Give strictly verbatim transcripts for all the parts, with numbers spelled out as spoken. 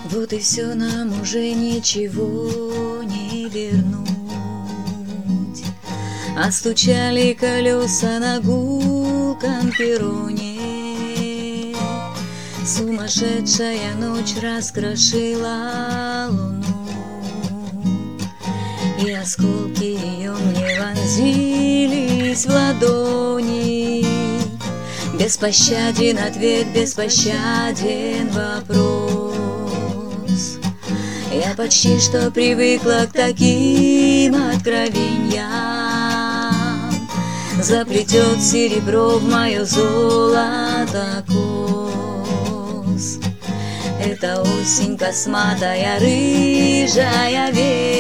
Вот и все, нам уже ничего не вернуть. Отстучали колеса на гулком перроне. Сумасшедшая ночь раскрошила луну, и осколки ее мне вонзились в ладони. Беспощаден ответ, беспощаден вопрос. Я почти что привыкла к таким откровениям. Заплетет серебро в мое золото кос. Это осень косматая, рыжая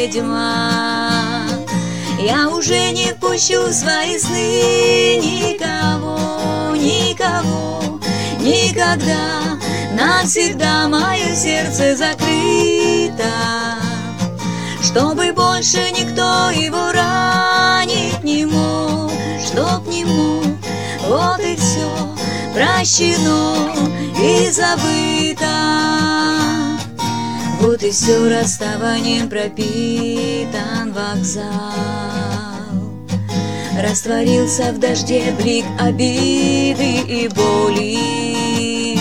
ведьма. Я уже не впущу в свои сны никого, никого, никогда. Навсегда мое сердце закрыто, чтобы больше никто его ранить не мог, чтоб не мог. Вот и все прощено и забыто. Вот и все расставанием пропитан вокзал. Растворился в дожде блик обиды и боли.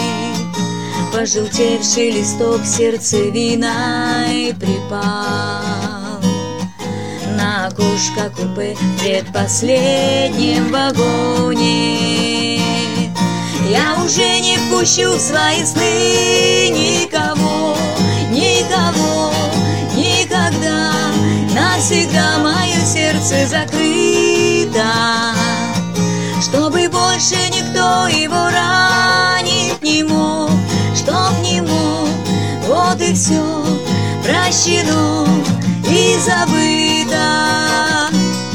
Пожелтевший листок сердцевиной припал на окошко купе в предпоследнем вагоне. Я уже не впущу в свои сны никого, никого, никогда. Навсегда мое сердце закрыто, чтобы больше никто его ранить не мог, чтоб не мог. Вот и все прощено и забыто.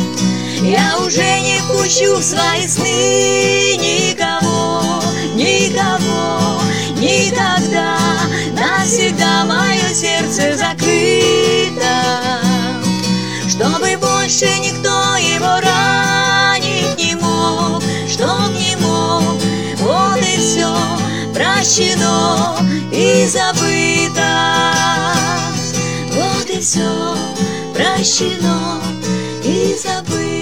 Я уже не впущу в свои сны никого, никого, никогда. Навсегда мое сердце закрыто, чтобы больше никто его ранить не мог, чтоб не мог. Вот и все прощено и забыто. Вот и все прощено и забыто.